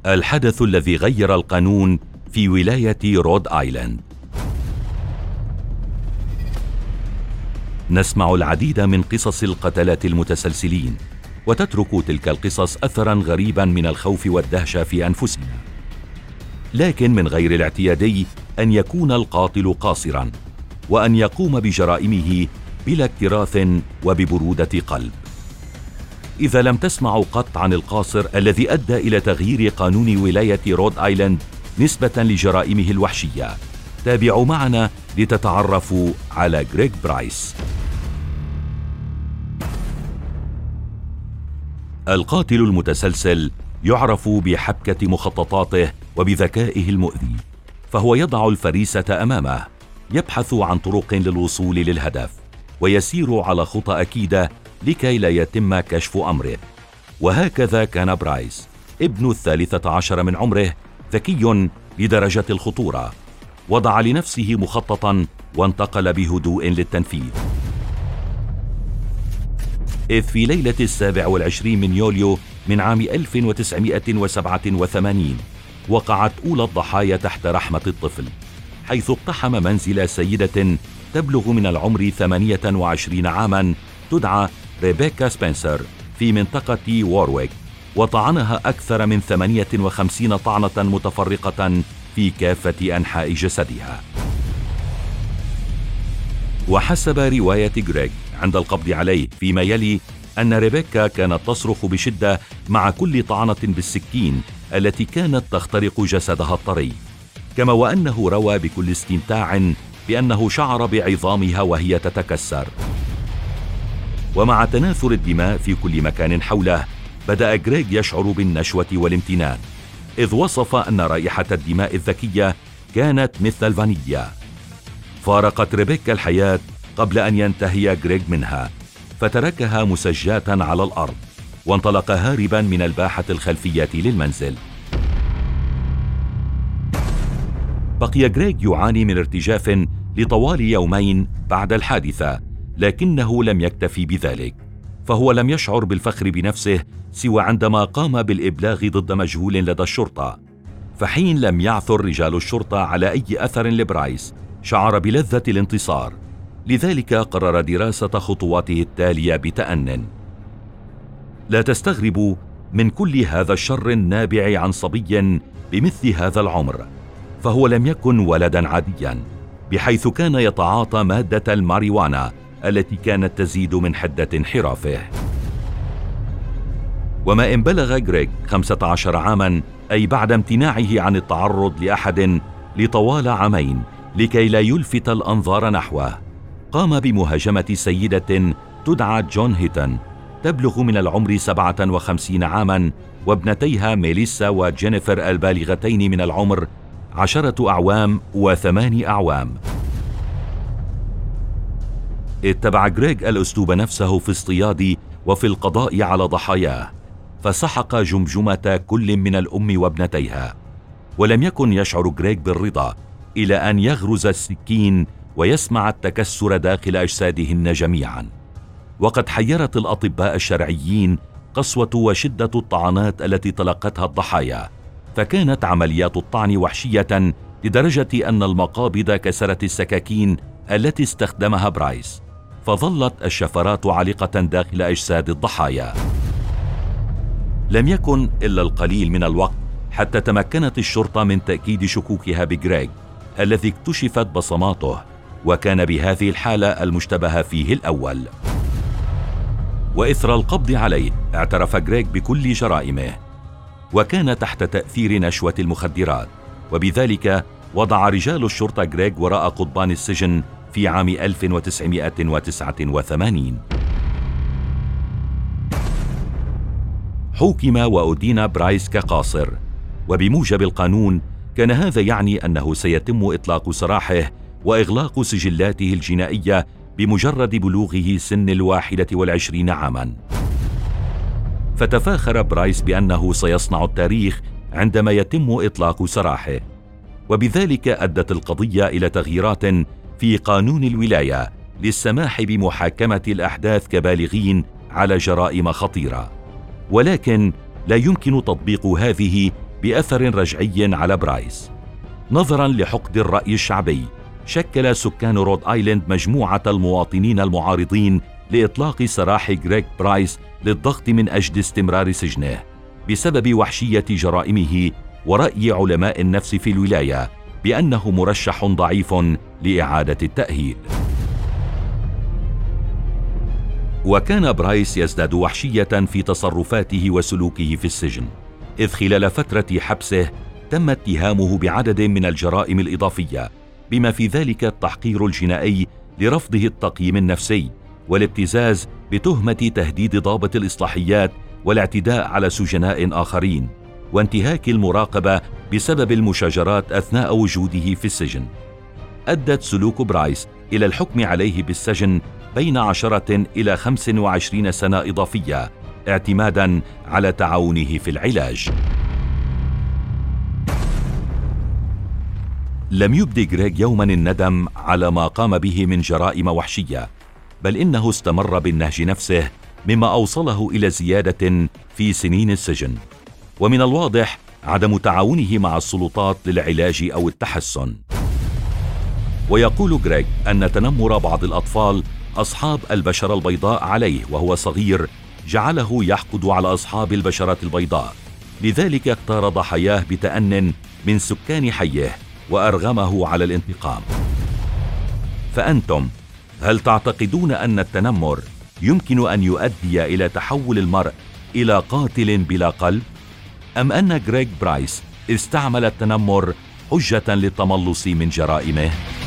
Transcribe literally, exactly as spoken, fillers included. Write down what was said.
الحدث الذي غير القانون في ولاية رود آيلاند. نسمع العديد من قصص القتلة المتسلسلين، وتترك تلك القصص أثراً غريباً من الخوف والدهشة في أنفسنا. لكن من غير الاعتيادي أن يكون القاتل قاصراً، وأن يقوم بجرائمه بلا اكتراث وببرودة قلب. إذا لم تسمعوا قط عن القاصر الذي أدى إلى تغيير قانون ولاية رود آيلاند نسبة لجرائمه الوحشية، تابعوا معنا لتتعرفوا على غريغ برايس. القاتل المتسلسل يعرف بحبكة مخططاته وبذكائه المؤذي، فهو يضع الفريسة أمامه، يبحث عن طرق للوصول للهدف، ويسير على خطى أكيدة لكي لا يتم كشف أمره. وهكذا كان برايس، ابن الثالثة عشر من عمره، ذكي لدرجة الخطورة، وضع لنفسه مخططاً وانتقل بهدوء للتنفيذ. إذ في ليلة السابع والعشرين من يوليو من عام ألف وتسعمائة وسبعة وثمانين وقعت أولى الضحايا تحت رحمة الطفل، حيث اقتحم منزل سيدة تبلغ من العمر ثمانية وعشرين عاماً تدعى ريبيكا سبنسر في منطقة وورويك، وطعنها أكثر من ثمانية وخمسين طعنة متفرقة في كافة أنحاء جسدها. وحسب رواية غريغ عند القبض عليه فيما يلي أن ريبيكا كانت تصرخ بشدة مع كل طعنة بالسكين التي كانت تخترق جسدها الطري، كما وأنه روى بكل استمتاع بأنه شعر بعظامها وهي تتكسر. ومع تناثر الدماء في كل مكان حوله، بدأ غريغ يشعر بالنشوة والامتنان، إذ وصف أن رائحة الدماء الذكية كانت مثل الفانيليا. فارقت ريبيكا الحياة قبل أن ينتهي غريغ منها، فتركها مسجاة على الأرض، وانطلق هاربا من الباحة الخلفية للمنزل. بقي غريغ يعاني من ارتجاف لطوال يومين بعد الحادثة، لكنه لم يكتفي بذلك، فهو لم يشعر بالفخر بنفسه سوى عندما قام بالإبلاغ ضد مجهول لدى الشرطة. فحين لم يعثر رجال الشرطة على أي أثر لبرايس، شعر بلذة الانتصار، لذلك قرر دراسة خطواته التالية بتأنٍ. لا تستغربوا من كل هذا الشر النابع عن صبي بمثل هذا العمر، فهو لم يكن ولداً عادياً، بحيث كان يتعاطى مادة الماريوانا التي كانت تزيد من حدة انحرافه. وما إن بلغ غريغ خمسة عشر عاماً، أي بعد امتناعه عن التعرض لأحد لطوال عامين لكي لا يلفت الأنظار نحوه، قام بمهاجمة سيدة تدعى جون هيتن تبلغ من العمر سبعة وخمسين عاماً، وابنتيها ميليسا وجينيفر البالغتين من العمر عشرة أعوام وثمان أعوام. اتبع غريغ الأسلوب نفسه في اصطياد وفي القضاء على ضحاياه، فسحق جمجمة كل من الأم وابنتيها، ولم يكن يشعر غريغ بالرضا إلى أن يغرز السكين ويسمع التكسر داخل أجسادهن جميعا. وقد حيرت الأطباء الشرعيين قسوة وشدة الطعنات التي تلقتها الضحايا، فكانت عمليات الطعن وحشية لدرجة أن المقابض كسرت السكاكين التي استخدمها برايس، فظلت الشفرات عالقة داخل أجساد الضحايا. لم يكن إلا القليل من الوقت حتى تمكنت الشرطة من تأكيد شكوكها بغريغ الذي اكتشفت بصماته، وكان بهذه الحالة المشتبه فيه الأول. وإثر القبض عليه اعترف غريغ بكل جرائمه، وكان تحت تأثير نشوة المخدرات، وبذلك وضع رجال الشرطة غريغ وراء قضبان السجن في عام ألف وتسعمائة وتسعة وثمانين. حُكم وأدين برايس كقاصر، وبموجب القانون كان هذا يعني أنه سيتم إطلاق سراحه وإغلاق سجلاته الجنائية بمجرد بلوغه سن الواحدة والعشرين عاماً. فتفاخر برايس بأنه سيصنع التاريخ عندما يتم إطلاق سراحه، وبذلك أدت القضية إلى تغييرات في قانون الولاية للسماح بمحاكمة الأحداث كبالغين على جرائم خطيرة، ولكن لا يمكن تطبيق هذه بأثر رجعي على برايس. نظراً لحقد الرأي الشعبي، شكل سكان رود آيلاند مجموعة المواطنين المعارضين لإطلاق سراح غريغ برايس للضغط من أجل استمرار سجنه بسبب وحشية جرائمه، ورأي علماء النفس في الولاية بأنه مرشح ضعيف لإعادة التأهيل. وكان برايس يزداد وحشية في تصرفاته وسلوكه في السجن، إذ خلال فترة حبسه تم اتهامه بعدد من الجرائم الإضافية، بما في ذلك التحقير الجنائي لرفضه التقييم النفسي، والابتزاز بتهمة تهديد ضابط الإصلاحيات والاعتداء على سجناء آخرين، وانتهاك المراقبة بسبب المشاجرات أثناء وجوده في السجن. أدت سلوك برايس إلى الحكم عليه بالسجن بين عشرة إلى خمس وعشرين سنة إضافية، اعتماداً على تعاونه في العلاج. لم يبد غريغ يوماً الندم على ما قام به من جرائم وحشية، بل إنه استمر بالنهج نفسه، مما أوصله إلى زيادة في سنين السجن. ومن الواضح عدم تعاونه مع السلطات للعلاج أو التحسن. ويقول غريغ أن تنمر بعض الأطفال أصحاب البشرة البيضاء عليه وهو صغير جعله يحقد على أصحاب البشرة البيضاء، لذلك اختار ضحاياه بتأن من سكان حيه وأرغمه على الانتقام. فأنتم هل تعتقدون أن التنمر يمكن أن يؤدي إلى تحول المرء إلى قاتل بلا قلب؟ أم أن غريغ برايس استعمل التنمر حجة للتملص من جرائمه؟